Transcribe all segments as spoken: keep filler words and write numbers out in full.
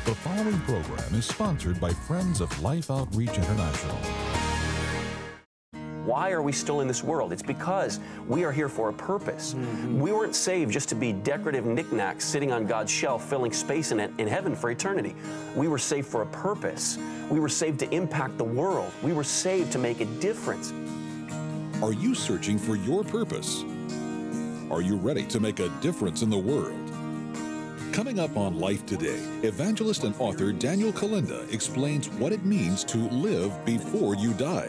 The following program is sponsored by Friends of Life Outreach International. Why are we still in this world? It's because we are here for a purpose. Mm-hmm. We weren't saved just to be decorative knickknacks sitting on God's shelf, filling space in it in heaven for eternity. We were saved for a purpose. We were saved to impact the world. We were saved to make a difference. Are you searching for your purpose? Are you ready to make a difference in the world? Coming up on Life Today, evangelist and author Daniel Kolenda explains what it means to live before you die.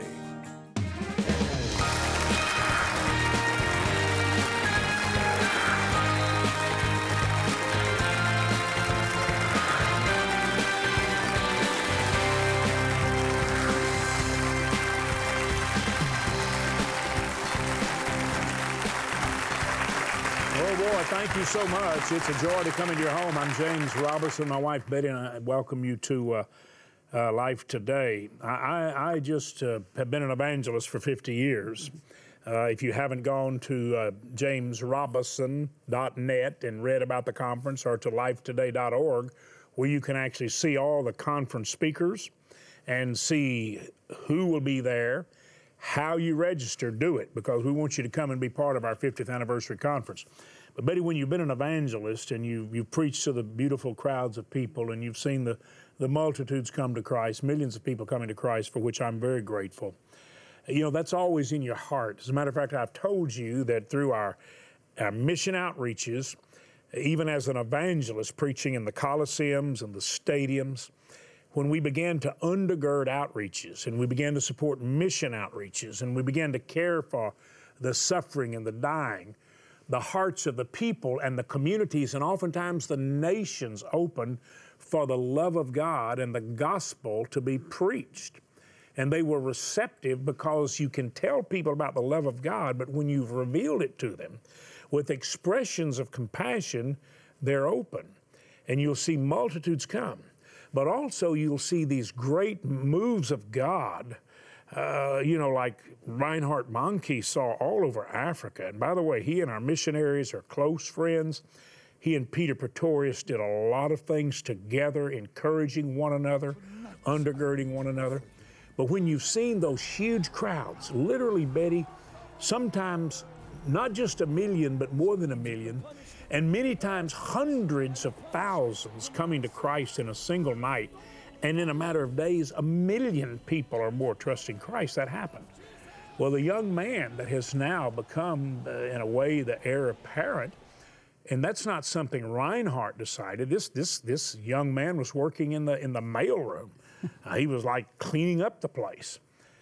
Thank you so much. It's a joy to come into your home. I'm James Robinson, my wife Betty, and I welcome you to uh, uh, Life Today. I, I, I just uh, have been an evangelist for fifty years. Uh, if you haven't gone to uh, james robinson dot net and read about the conference, or to life today dot org, where you can actually see all the conference speakers and see who will be there, how you register, do it, because we want you to come and be part of our fiftieth anniversary conference. But Betty, when you've been an evangelist and you, you've preached to the beautiful crowds of people and you've seen the, the multitudes come to Christ, millions of people coming to Christ, for which I'm very grateful, you know, that's always in your heart. As a matter of fact, I've told you that through our, our mission outreaches, even as an evangelist preaching in the coliseums and the stadiums, when we began to undergird outreaches and we began to support mission outreaches and we began to care for the suffering and the dying, the hearts of the people and the communities and oftentimes the nations opened for the love of God and the gospel to be preached. And they were receptive because you can tell people about the love of God, but when you've revealed it to them with expressions of compassion, they're open. And you'll see multitudes come. But also you'll see these great moves of God, uh, you know, like Reinhard Bonnke saw all over Africa. And by the way, he and our missionaries are close friends. He and Peter Pretorius did a lot of things together, encouraging one another, undergirding one another. But when you've seen those huge crowds, literally, Betty, sometimes not just a million, but more than a million, and many times hundreds of thousands coming to Christ in a single night, and in a matter of days, a million people or more trusting Christ, that happened. Well, the young man that has now become, uh, in a way, the heir apparent, and that's not something Reinhard decided. This this this young man was working in the in the mailroom. Uh, he was like cleaning up the place,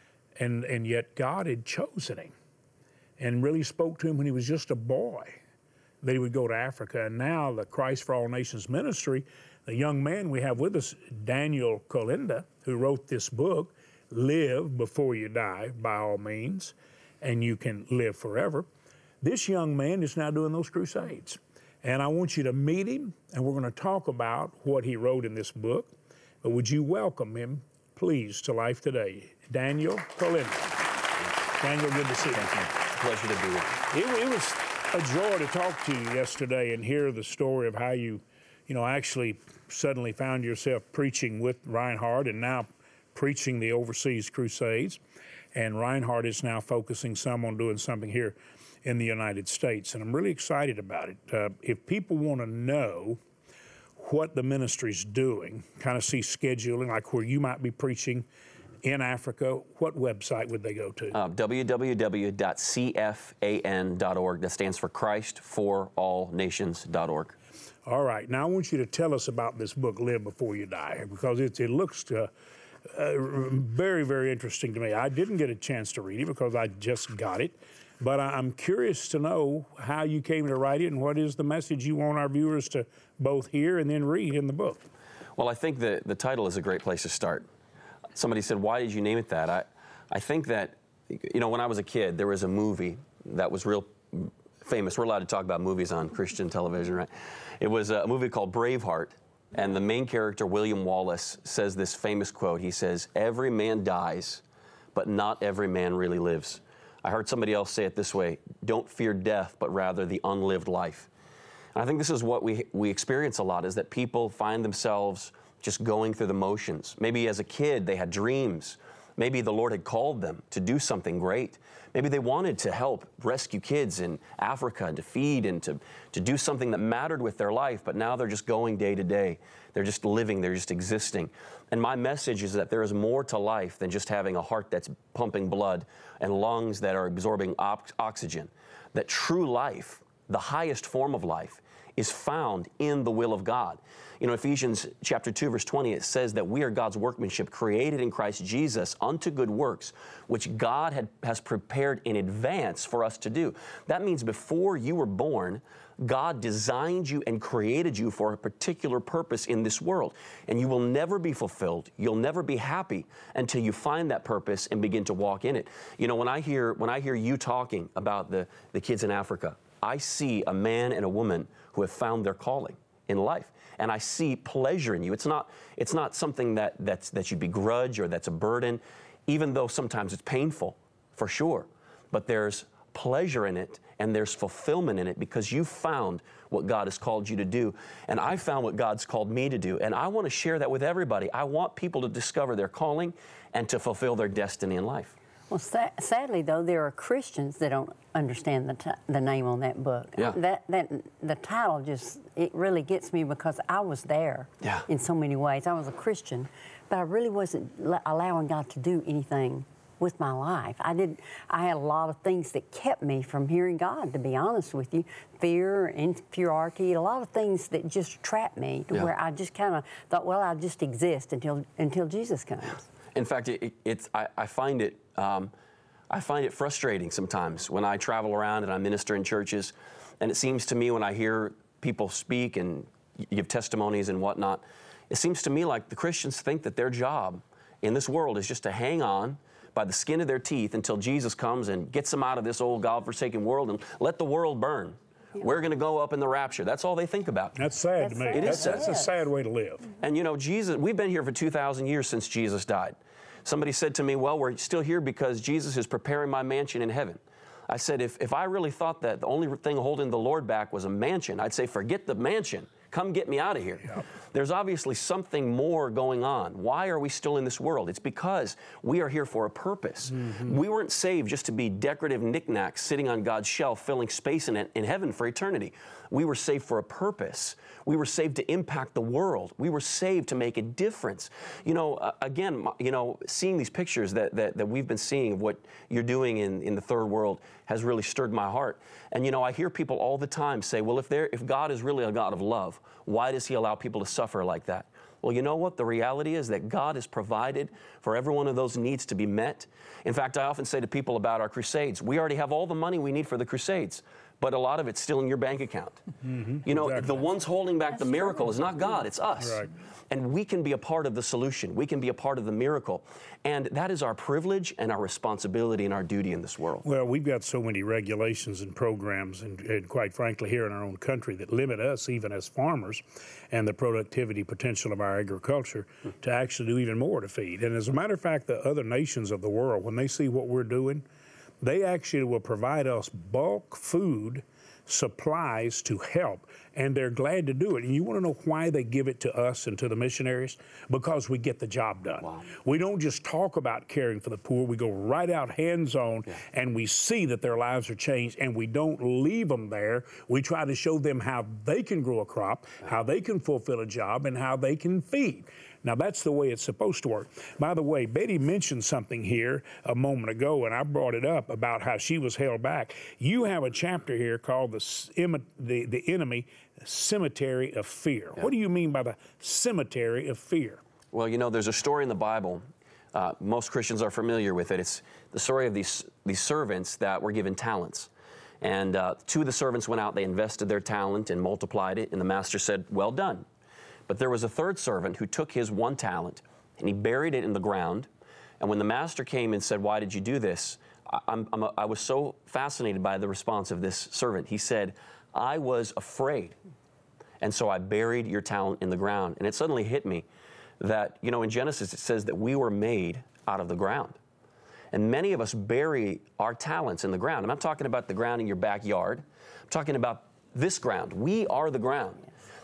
and and yet God had chosen him, and really spoke to him when he was just a boy, that he would go to Africa. And now the Christ for All Nations ministry, the young man we have with us, Daniel Kolenda, who wrote this book, Live Before You Die, by all means, and you can live forever. This young man is now doing those crusades. And I want you to meet him, and we're going to talk about what he wrote in this book. But would you welcome him, please, to Life Today, Daniel Kolenda. Daniel, good to see you. Pleasure to be with you. It, it was a joy to talk to you yesterday and hear the story of how you, you know, actually suddenly found yourself preaching with Reinhard and now preaching the overseas crusades. And Reinhard is now focusing some on doing something here in the United States. And I'm really excited about it. Uh, if people want to know what the ministry's doing, kind of see scheduling, like where you might be preaching in Africa, what website would they go to? Uh, w w w dot c f a n dot org. That stands for Christ for All Nations dot org. All right. Now I want you to tell us about this book, Live Before You Die, because it, it looks uh, uh, very, very interesting to me. I didn't get a chance to read it because I just got it, but I, I'm curious to know how you came to write it and what is the message you want our viewers to both hear and then read in the book. Well, I think the, the title is a great place to start. Somebody said, why did you name it that? I, I think that, you know, when I was a kid, there was a movie that was real famous. We're allowed to talk about movies on Christian television, right? It was a movie called Braveheart, and the main character, William Wallace, says this famous quote. He says, every man dies, but not every man really lives. I heard somebody else say it this way, don't fear death, but rather the unlived life. And I think this is what we, we experience a lot, is that people find themselves just going through the motions. Maybe as a kid they had dreams. Maybe the Lord had called them to do something great. Maybe they wanted to help rescue kids in Africa and to feed and to, to do something that mattered with their life, but now they're just going day to day. They're just living, they're just existing. And my message is that there is more to life than just having a heart that's pumping blood and lungs that are absorbing op- oxygen. That true life, the highest form of life, is found in the will of God. You know, Ephesians chapter two, verse twenty, it says that we are God's workmanship, created in Christ Jesus unto good works, which God had, has prepared in advance for us to do. That means before you were born, God designed you and created you for a particular purpose in this world. And you will never be fulfilled. You'll never be happy until you find that purpose and begin to walk in it. You know, when I hear, when I hear you talking about the, the kids in Africa, I see a man and a woman who have found their calling in life. And I see pleasure in you. It's not, it's not something that, that's, that you begrudge or that's a burden, even though sometimes it's painful, for sure. But there's pleasure in it and there's fulfillment in it because you found what God has called you to do. And I found what God's called me to do. And I want to share that with everybody. I want people to discover their calling and to fulfill their destiny in life. Well, sa- sadly, though, there are Christians that don't understand the, t- the name on that book. Yeah. That, that, the title just, it really gets me because I was there yeah. in so many ways. I was a Christian, but I really wasn't l- allowing God to do anything with my life. I did. I had a lot of things that kept me from hearing God, to be honest with you. Fear, inferiority, a lot of things that just trapped me to yeah. where I just kind of thought, well, I'll just exist until until Jesus comes. In fact, it, it, it's I, I find it um, I find it frustrating sometimes when I travel around and I minister in churches, and it seems to me when I hear people speak and give testimonies and whatnot, it seems to me like the Christians think that their job in this world is just to hang on by the skin of their teeth until Jesus comes and gets them out of this old God-forsaken world and let the world burn. Yeah. We're going to go up in the rapture. That's all they think about. That's sad that's to me. Sad. It that's, is sad. That's a sad way to live. And you know, Jesus, we've been here for two thousand years since Jesus died. Somebody said to me, well, we're still here because Jesus is preparing my mansion in heaven. I said, if, if I really thought that the only thing holding the Lord back was a mansion, I'd say, forget the mansion. Come get me out of here. Yep. There's obviously something more going on. Why are we still in this world? It's because we are here for a purpose. Mm-hmm. We weren't saved just to be decorative knickknacks sitting on God's shelf, filling space in, in heaven for eternity. We were saved for a purpose. We were saved to impact the world. We were saved to make a difference. You know, uh, again, you know, seeing these pictures that, that, that we've been seeing of what you're doing in, in the third world has really stirred my heart. And you know, I hear people all the time say, well, if there, if God is really a God of love, why does He allow people to suffer like that? Well, you know what? The reality is that God has provided for every one of those needs to be met. In fact, I often say to people about our crusades, we already have all the money we need for the crusades, but a lot of it's still in your bank account. Mm-hmm. You know, exactly. The ones holding back That's the miracle true. Is not God, it's us. Right. And we can be a part of the solution. We can be a part of the miracle. And that is our privilege and our responsibility and our duty in this world. Well, we've got so many regulations and programs, and, and quite frankly, here in our own country that limit us, even as farmers, and the productivity potential of our agriculture hmm. to actually do even more to feed. And as a matter of fact, the other nations of the world, when they see what we're doing, they actually will provide us bulk food supplies to help, and they're glad to do it. And you want to know why they give it to us and to the missionaries? Because we get the job done. Wow. We don't just talk about caring for the poor. We go right out hands-on, yeah. and we see that their lives are changed, and we don't leave them there. We try to show them how they can grow a crop, yeah. how they can fulfill a job, and how they can feed. Now, that's the way it's supposed to work. By the way, Betty mentioned something here a moment ago, and I brought it up about how she was held back. You have a chapter here called the, the, the Enemy Cemetery of Fear. Yeah. What do you mean by the Cemetery of Fear? Well, you know, there's a story in the Bible. Uh, most Christians are familiar with it. It's the story of these, these servants that were given talents. And uh, two of the servants went out, they invested their talent and multiplied it, and the master said, well done. But there was a third servant who took his one talent and he buried it in the ground. And when the master came and said, why did you do this? I, I'm, I'm a, I was so fascinated by the response of this servant. He said, I was afraid. And so I buried your talent in the ground. And it suddenly hit me that, you know, in Genesis it says that we were made out of the ground. And many of us bury our talents in the ground. I'm not talking about the ground in your backyard. I'm talking about this ground. We are the ground.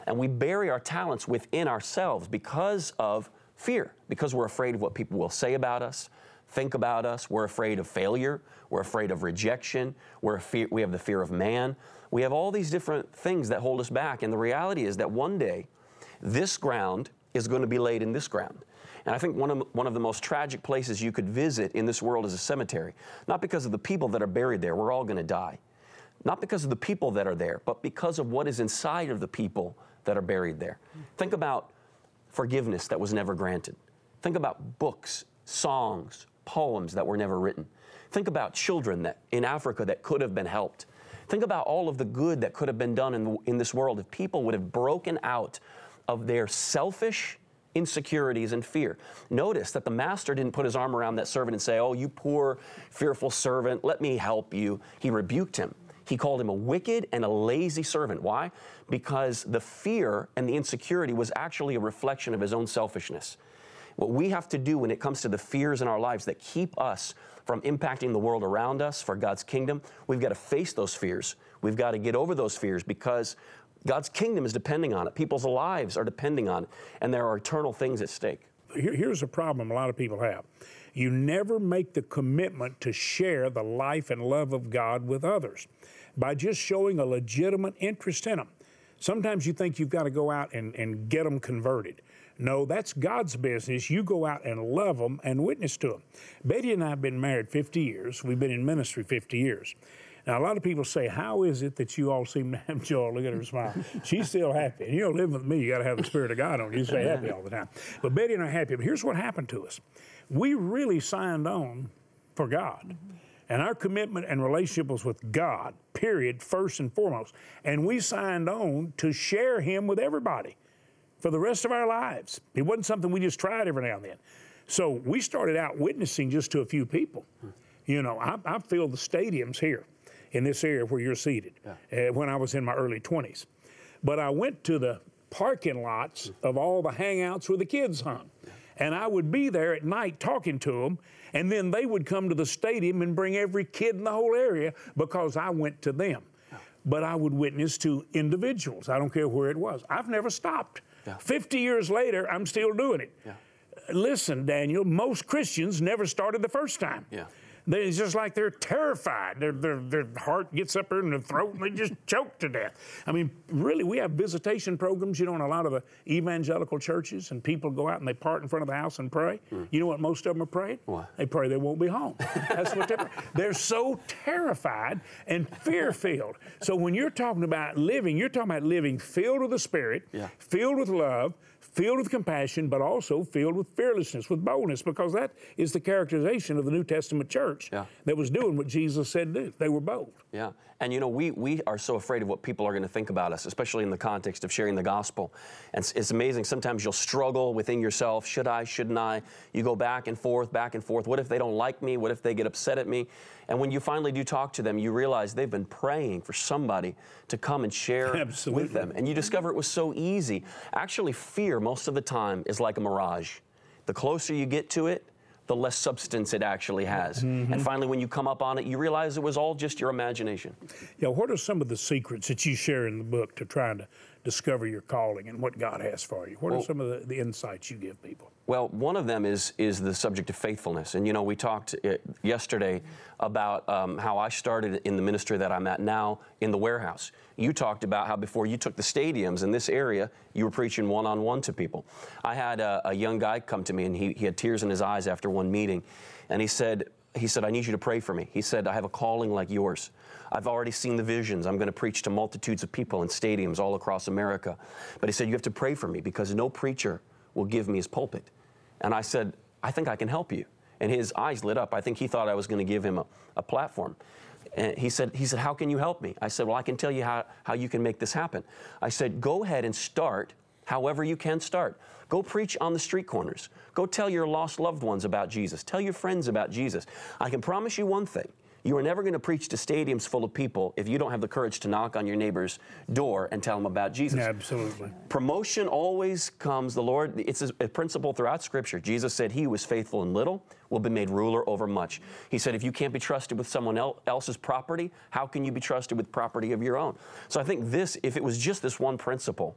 And we bury our talents within ourselves because of fear, because we're afraid of what people will say about us, think about us. We're afraid of failure. We're afraid of rejection. We're fear, we have the fear of man. We have all these different things that hold us back. And the reality is that one day, this ground is going to be laid in this ground. And I think one of, one of the most tragic places you could visit in this world is a cemetery. Not because of the people that are buried there. We're all going to die. Not because of the people that are there, but because of what is inside of the people that are buried there. Think about forgiveness that was never granted. Think about books, songs, poems that were never written. Think about children that in Africa that could have been helped. Think about all of the good that could have been done in, the, in this world if people would have broken out of their selfish insecurities and fear. Notice that the master didn't put his arm around that servant and say, "Oh, you poor, fearful servant, let me help you." He rebuked him. He called him a wicked and a lazy servant. Why? Because the fear and the insecurity was actually a reflection of his own selfishness. What we have to do when it comes to the fears in our lives that keep us from impacting the world around us for God's kingdom, we've got to face those fears. We've got to get over those fears because God's kingdom is depending on it. People's lives are depending on it, and there are eternal things at stake. Here, here's a problem a lot of people have. You never make the commitment to share the life and love of God with others by just showing a legitimate interest in them. Sometimes you think you've got to go out and, and get them converted. No, that's God's business. You go out and love them and witness to them. Betty and I have been married fifty years. We've been in ministry fifty years. Now, a lot of people say, "How is it that you all seem to have joy?" Look at her smile. She's still happy. And you know, living with me, you got to have the Spirit of God on you. You stay happy all the time. But Betty and I are happy. But here's what happened to us. We really signed on for God. And our commitment and relationship was with God, period, first and foremost. And we signed on to share Him with everybody for the rest of our lives. It wasn't something we just tried every now and then. So we started out witnessing just to a few people. You know, I, I filled the stadiums here in this area where you're seated yeah. uh, when I was in my early twenties. But I went to the parking lots of all the hangouts where the kids hung. And I would be there at night talking to them, and then they would come to the stadium and bring every kid in the whole area because I went to them. But I would witness to individuals. I don't care where it was. I've never stopped. Yeah. fifty years later, I'm still doing it. Yeah. Listen, Daniel, most Christians never started the first time. Yeah. It's just like they're terrified. Their, their, their heart gets up there in their throat and they just choke to death. I mean, really, we have visitation programs, you know, in a lot of the evangelical churches, and people go out and they part in front of the house and pray. Mm. You know what most of them are praying? What? They pray they won't be home. That's what they're They're so terrified and fear-filled. So when you're talking about living, you're talking about living filled with the Spirit, yeah. filled with love, filled with compassion, but also filled with fearlessness, with boldness, because that is the characterization of the New Testament church yeah. that was doing what Jesus said to do. They were bold. Yeah. And, you know, we, we are so afraid of what people are going to think about us, especially in the context of sharing the gospel. And it's, it's amazing. Sometimes you'll struggle within yourself. Should I? Shouldn't I? You go back and forth, back and forth. What if they don't like me? What if they get upset at me? And when you finally do talk to them, you realize they've been praying for somebody to come and share Absolutely. with them. And you discover it was so easy. Actually, fear most of the time is like a mirage. The closer you get to it, the less substance it actually has. Mm-hmm. And finally, when you come up on it, you realize it was all just your imagination. Yeah, what are some of the secrets that you share in the book to trying to discover your calling and what God has for you? What well, are some of the, the insights you give people? Well, one of them is is the subject of faithfulness. And, you know, we talked uh, yesterday about um, how I started in the ministry that I'm at now in the warehouse. You talked about how before you took the stadiums in this area, you were preaching one-on-one to people. I had a, a young guy come to me, and he, he had tears in his eyes after one meeting. And he said, he said, "I need you to pray for me." He said, "I have a calling like yours. I've already seen the visions. I'm going to preach to multitudes of people in stadiums all across America." But he said, "You have to pray for me because no preacher will give me his pulpit." And I said, "I think I can help you." And his eyes lit up. I think he thought I was going to give him a, a platform. And he said, he said, "How can you help me?" I said, "Well, I can tell you how, how you can make this happen." I said, "Go ahead and start however you can start. Go preach on the street corners. Go tell your lost loved ones about Jesus. Tell your friends about Jesus. I can promise you one thing. You are never going to preach to stadiums full of people if you don't have the courage to knock on your neighbor's door and tell them about Jesus." Absolutely. Promotion always comes, the Lord, it's a principle throughout Scripture. Jesus said, "He who is faithful in little will be made ruler over much." He said, if you can't be trusted with someone else's property, how can you be trusted with property of your own? So I think this, if it was just this one principle,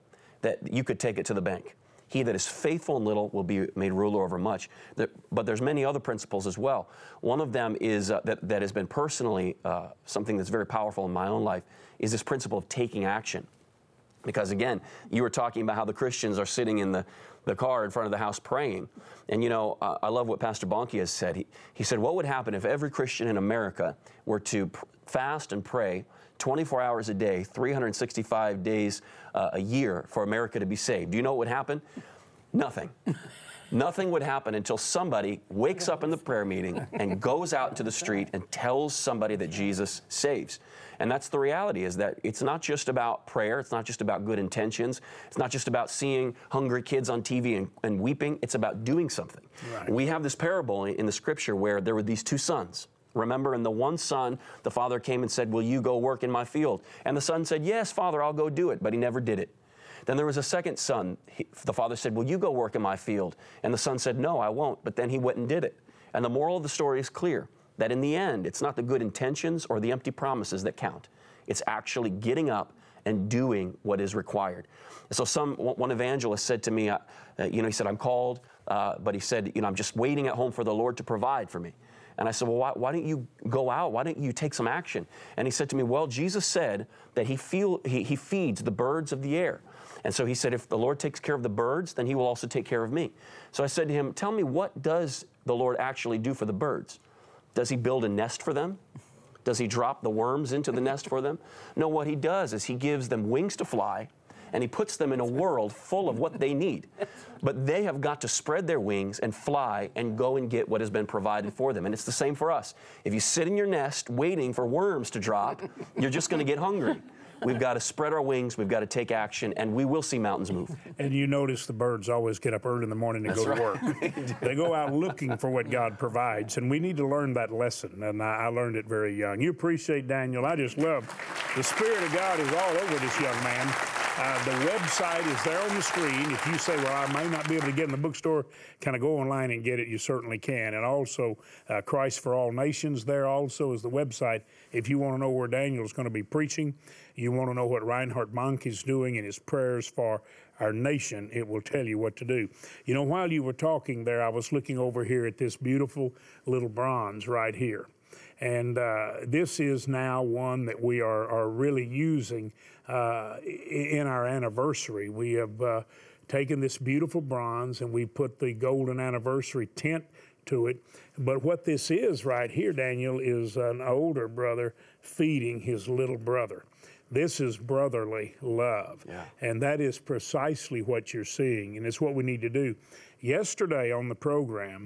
that you could take it to the bank. He that is faithful in little will be made ruler over much. There, but there's many other principles as well. One of them is uh, that, that has been personally uh, something that's very powerful in my own life is this principle of taking action. Because again, you were talking about how the Christians are sitting in the, the car in front of the house praying. And you know, uh, I love what Pastor Bonnke has said. He, he said, what would happen if every Christian in America were to pr- fast and pray twenty-four hours a day, three hundred sixty-five days uh, a year for America to be saved? Do you know what would happen? Nothing. Nothing would happen until somebody wakes up in the prayer meeting and goes out into the street and tells somebody that Jesus saves. And that's the reality, is that it's not just about prayer, it's not just about good intentions, it's not just about seeing hungry kids on T V and, and weeping, it's about doing something. Right. We have this parable in the scripture where there were these two sons. Remember, and the one son, the father came and said, will you go work in my field? And the son said, yes, Father, I'll go do it, but he never did it. Then there was a second son. He, the father said, will you go work in my field? And the son said, no, I won't. But then he went and did it. And the moral of the story is clear, that in the end, it's not the good intentions or the empty promises that count. It's actually getting up and doing what is required. And so some, one evangelist said to me, uh, you know, he said, I'm called, uh, but he said, you know, I'm just waiting at home for the Lord to provide for me. And I said, well, why, why don't you go out? Why don't you take some action? And he said to me, well, Jesus said that he, feel, he, he feeds the birds of the air. And so he said, if the Lord takes care of the birds, then he will also take care of me. So I said to him, tell me, what does the Lord actually do for the birds? Does he build a nest for them? Does he drop the worms into the nest for them? No, what he does is he gives them wings to fly, and he puts them in a world full of what they need. But they have got to spread their wings and fly and go and get what has been provided for them. And it's the same for us. If you sit in your nest waiting for worms to drop, you're just going to get hungry. We've got to spread our wings, we've got to take action, and we will see mountains move. And you notice the birds always get up early in the morning and That's go to work. Right. They go out looking for what God provides, and we need to learn that lesson, and I, I learned it very young. You appreciate Daniel. I just love the Spirit of God is all over this young man. Uh, the website is there on the screen. If you say, well, I may not be able to get in the bookstore, kind of go online and get it, you certainly can. And also, uh, Christ for All Nations, there also is the website. If you want to know where Daniel's going to be preaching, you want to know what Reinhard Bonnke is doing in his prayers for our nation, it will tell you what to do. You know, while you were talking there, I was looking over here at this beautiful little bronze right here. And uh, this is now one that we are, are really using uh, in our anniversary. We have uh, taken this beautiful bronze and we put the golden anniversary tint to it. But what this is right here, Daniel, is an older brother feeding his little brother. This is brotherly love. Yeah. And that is precisely what you're seeing, and it's what we need to do. Yesterday on the program,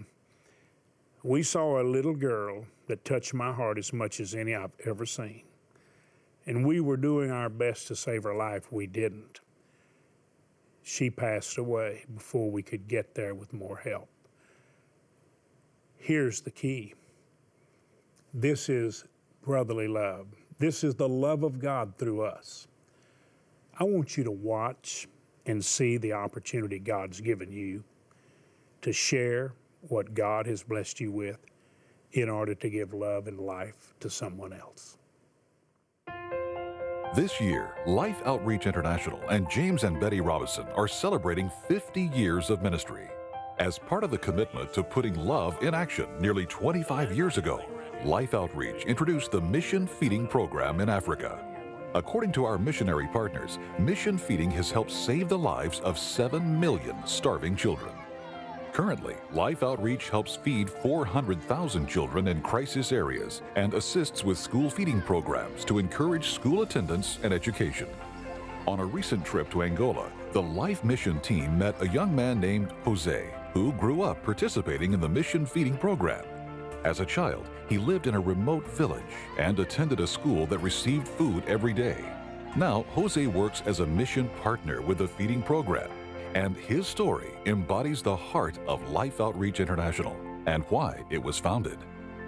we saw a little girl that touched my heart as much as any I've ever seen. And we were doing our best to save her life. We didn't. She passed away before we could get there with more help. Here's the key. This is brotherly love. This is the love of God through us. I want you to watch and see the opportunity God's given you to share what God has blessed you with in order to give love and life to someone else. This year, Life Outreach International and James and Betty Robison are celebrating fifty years of ministry. As part of the commitment to putting love in action nearly twenty-five years ago, Life Outreach introduced the Mission Feeding Program in Africa. According to our missionary partners, Mission Feeding has helped save the lives of seven million starving children. Currently, Life Outreach helps feed four hundred thousand children in crisis areas and assists with school feeding programs to encourage school attendance and education. On a recent trip to Angola, the Life Mission team met a young man named Jose, who grew up participating in the Mission Feeding Program. As a child, he lived in a remote village and attended a school that received food every day. Now, Jose works as a mission partner with the feeding program, and his story embodies the heart of Life Outreach International and why it was founded.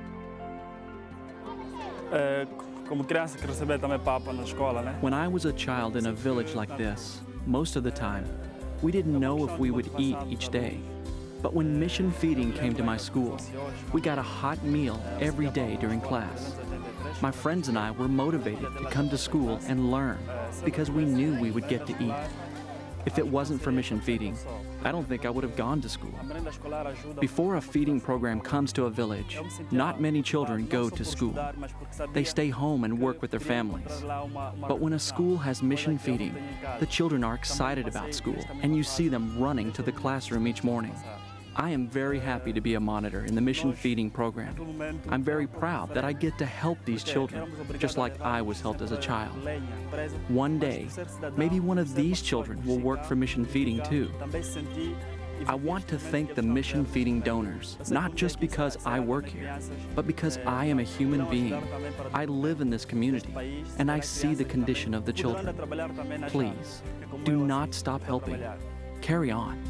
When I was a child in a village like this, most of the time, we didn't know if we would eat each day. But when Mission Feeding came to my school, we got a hot meal every day during class. My friends and I were motivated to come to school and learn because we knew we would get to eat. If it wasn't for mission feeding, I don't think I would have gone to school. Before a feeding program comes to a village, not many children go to school. They stay home and work with their families. But when a school has mission feeding, the children are excited about school, and you see them running to the classroom each morning. I am very happy to be a monitor in the mission feeding program. I'm very proud that I get to help these children, just like I was helped as a child. One day, maybe one of these children will work for mission feeding too. I want to thank the mission feeding donors, not just because I work here, but because I am a human being. I live in this community, and I see the condition of the children. Please, do not stop helping. Carry on.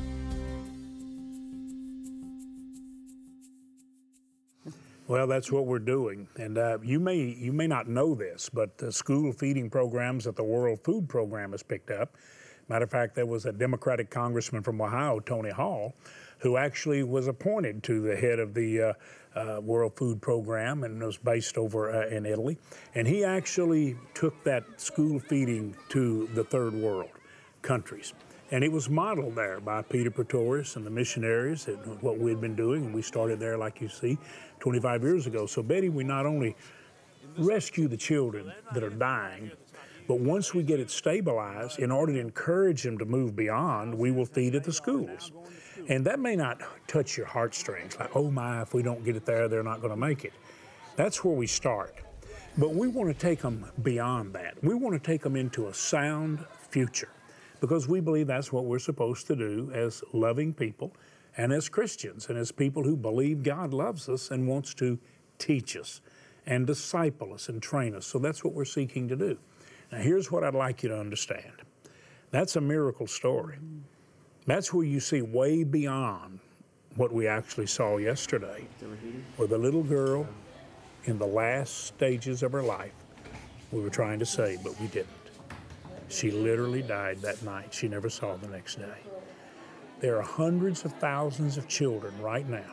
Well, that's what we're doing, and uh, you may you may not know this, but the school feeding programs that the World Food Program has picked up. Matter of fact, there was a Democratic congressman from Ohio, Tony Hall, who actually was appointed to the head of the uh, uh, World Food Program and was based over uh, in Italy, and he actually took that school feeding to the third world countries. And it was modeled there by Peter Pretorius and the missionaries, and what we'd been doing. And we started there, like you see, twenty-five years ago. So, Betty, we not only rescue the children that are dying, but once we get it stabilized, in order to encourage them to move beyond, we will feed at the schools. And that may not touch your heartstrings, like, oh my, if we don't get it there, they're not going to make it. That's where we start. But we want to take them beyond that. We want to take them into a sound future, because we believe that's what we're supposed to do as loving people and as Christians and as people who believe God loves us and wants to teach us and disciple us and train us. So that's what we're seeking to do. Now, here's what I'd like you to understand. That's a miracle story. That's where you see way beyond what we actually saw yesterday, where the little girl in the last stages of her life we were trying to save, but we didn't. She literally died that night. She never saw the next day. There are hundreds of thousands of children right now,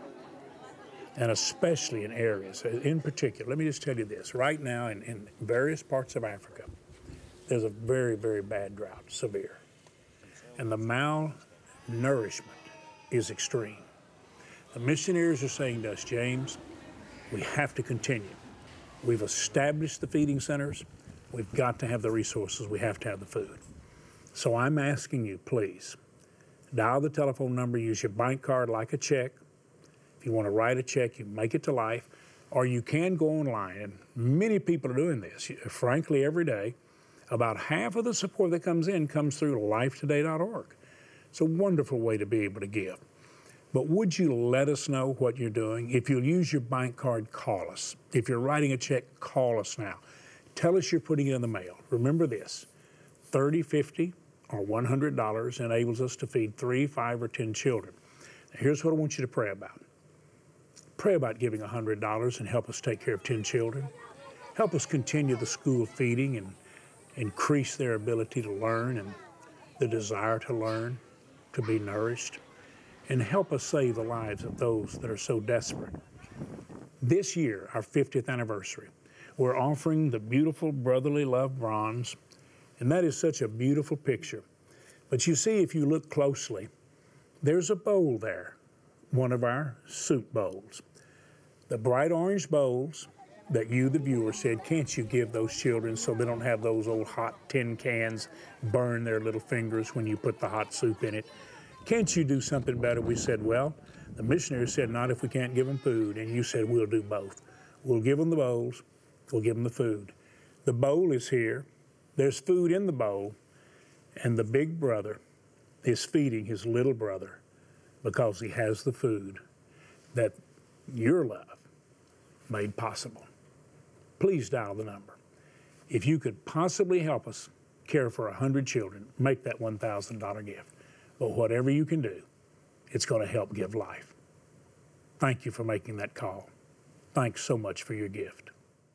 and especially in areas, in particular, let me just tell you this, right now in, in various parts of Africa, there's a very, very bad drought, severe. And the malnourishment is extreme. The missionaries are saying to us, James, we have to continue. We've established the feeding centers. We've got to have the resources. We have to have the food. So I'm asking you, please, dial the telephone number, use your bank card like a check. If you want to write a check, you make it to life, or you can go online. And many people are doing this. Frankly, every day, about half of the support that comes in comes through life today dot org. It's a wonderful way to be able to give. But would you let us know what you're doing? If you'll use your bank card, call us. If you're writing a check, call us now. Tell us you're putting it in the mail. Remember this, thirty, fifty, or one hundred dollars enables us to feed three, five, or ten children. Now, here's what I want you to pray about. Pray about giving one hundred dollars and help us take care of ten children. Help us continue the school feeding and increase their ability to learn and the desire to learn, to be nourished, and help us save the lives of those that are so desperate. This year, our fiftieth anniversary, we're offering the beautiful Brotherly Love bronze, and that is such a beautiful picture. But you see, if you look closely, there's a bowl there, one of our soup bowls. The bright orange bowls that you, the viewer, said, can't you give those children so they don't have those old hot tin cans burn their little fingers when you put the hot soup in it? Can't you do something better? We said, well, the missionary said, not if we can't give them food, and you said, we'll do both. We'll give them the bowls, we'll give them the food. The bowl is here, there's food in the bowl, and the big brother is feeding his little brother because he has the food that your love made possible. Please dial the number. If you could possibly help us care for one hundred children, make that one thousand dollar gift. But whatever you can do, it's going to help give life. Thank you for making that call. Thanks so much for your gift.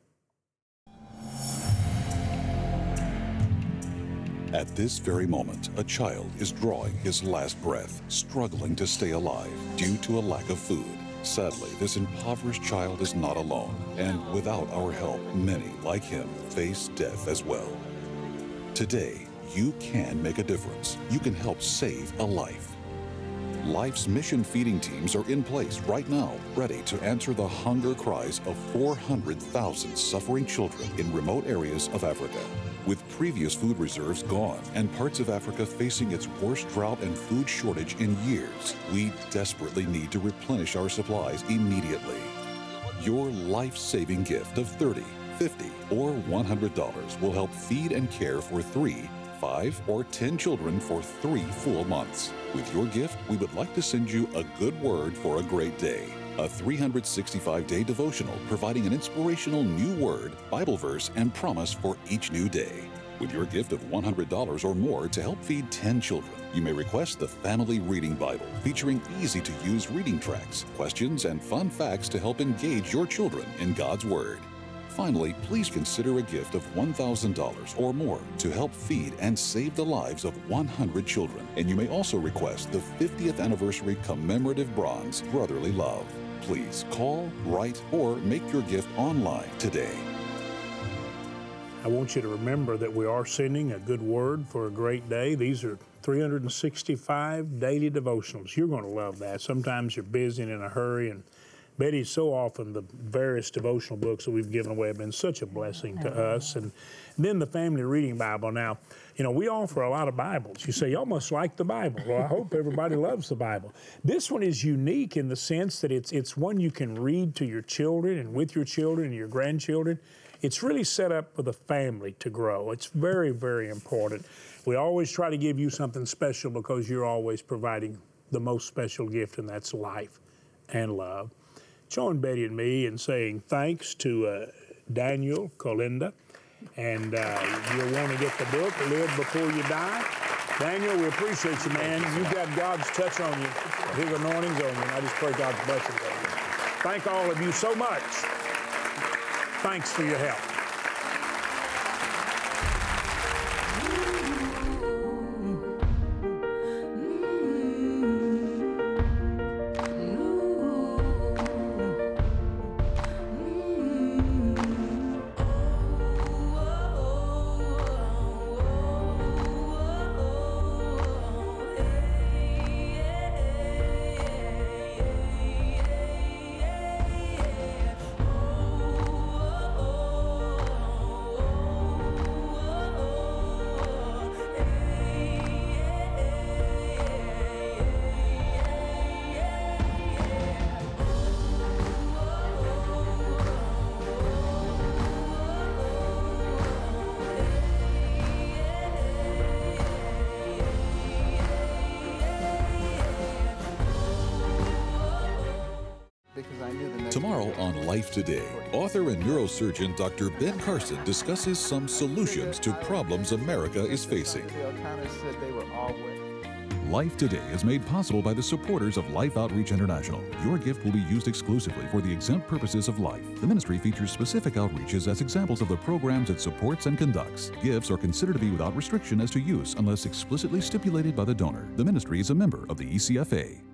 At this very moment, a child is drawing his last breath, struggling to stay alive due to a lack of food. Sadly, this impoverished child is not alone, and without our help, many like him face death as well. Today, you can make a difference. You can help save a life. Life's mission feeding teams are in place right now, ready to answer the hunger cries of four hundred thousand suffering children in remote areas of Africa. With previous food reserves gone and parts of Africa facing its worst drought and food shortage in years, we desperately need to replenish our supplies immediately. Your life-saving gift of thirty dollars, fifty dollars, or one hundred dollars will help feed and care for three, five, or ten children for three full months. With your gift, we would like to send you a good word for a great day. A three hundred sixty-five day devotional providing an inspirational new word, Bible verse, and promise for each new day. With your gift of one hundred dollars or more to help feed ten children, you may request the Family Reading Bible, featuring easy-to-use reading tracks, questions, and fun facts to help engage your children in God's Word. Finally, please consider a gift of one thousand dollars or more to help feed and save the lives of one hundred children. And you may also request the fiftieth Anniversary Commemorative Bronze Brotherly Love. Please call, write, or make your gift online today. I want you to remember that we are sending a good word for a great day. These are three hundred sixty-five daily devotionals. You're going to love that. Sometimes you're busy and in a hurry, and Betty, so often the various devotional books that we've given away have been such a blessing to us. And then the Family Reading Bible. Now, you know, we offer a lot of Bibles. You say, y'all must like the Bible. Well, I hope everybody loves the Bible. This one is unique in the sense that it's it's one you can read to your children and with your children and your grandchildren. It's really set up for the family to grow. It's very, very important. We always try to give you something special because you're always providing the most special gift, and that's life and love. Join Betty and me in saying thanks to uh, Daniel Colinda. And uh, you'll want to get the book, Live Before You Die. Daniel, we appreciate you, man. You've got God's touch on you, His anointings on you, and I just pray God's blessings on you. Thank all of you so much. Thanks for your help. Tomorrow on Life Today, author and neurosurgeon Doctor Ben Carson discusses some solutions to problems America is facing. Life Today is made possible by the supporters of Life Outreach International. Your gift will be used exclusively for the exempt purposes of life. The ministry features specific outreaches as examples of the programs it supports and conducts. Gifts are considered to be without restriction as to use unless explicitly stipulated by the donor. The ministry is a member of the E C F A.